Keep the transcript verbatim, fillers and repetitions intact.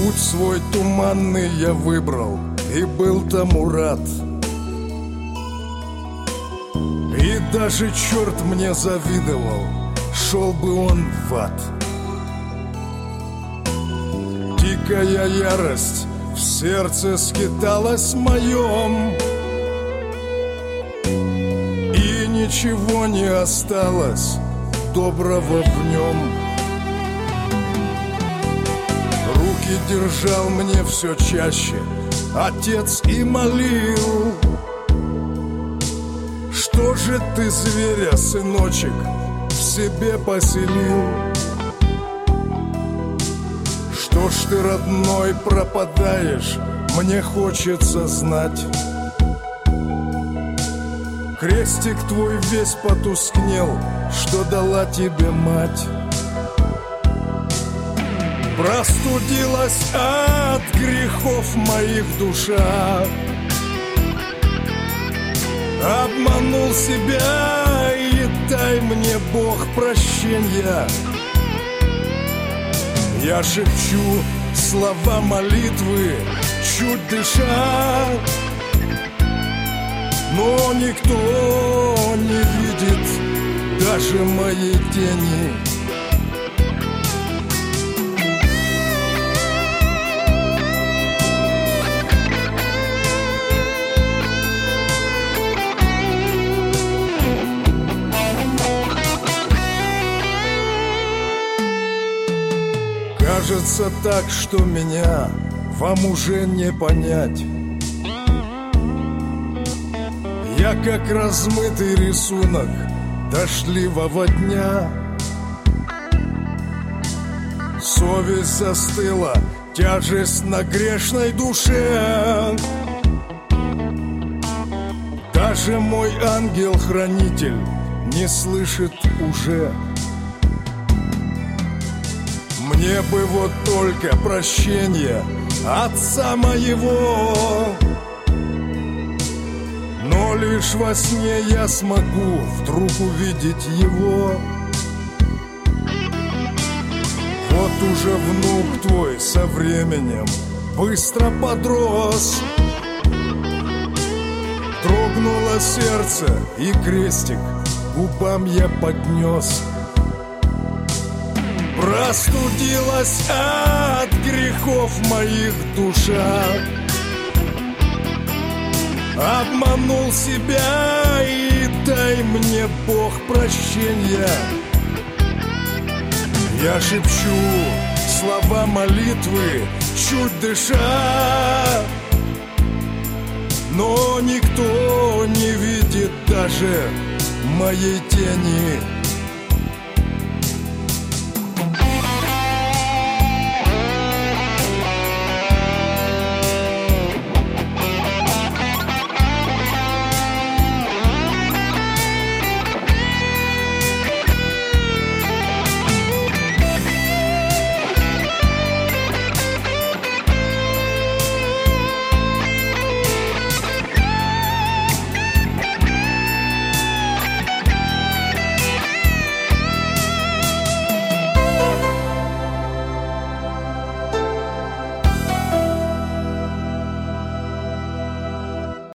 Путь свой туманный я выбрал и был тому рад. И даже черт мне завидовал, шел бы он в ад. Дикая ярость в сердце скиталась моем, и ничего не осталось доброго в нем. Руки держал мне все чаще отец и молил: что же ты, зверя, сыночек, в себе поселил? Что ж ты, родной, пропадаешь, мне хочется знать. Крестик твой весь потускнел, что дала тебе мать. Простудилась от грехов моих душа, обманул себя, и дай мне, Бог, прощенья. Я шепчу слова молитвы, чуть дыша, но никто не видит даже моей тени. Кажется так, что меня вам уже не понять. Я как размытый рисунок дождливого дня. Совесть застыла, тяжесть на грешной душе. Даже мой ангел-хранитель не слышит уже. Мне бы вот только прощение отца моего, но лишь во сне я смогу вдруг увидеть его. Вот уже внук твой со временем быстро подрос. Дрогнуло сердце, и крестик губам я поднес. Простудилась от грехов моих душа, обманул себя, и дай мне, Бог, прощенья. Я шепчу слова молитвы, чуть дыша, но никто не видит даже моей тени.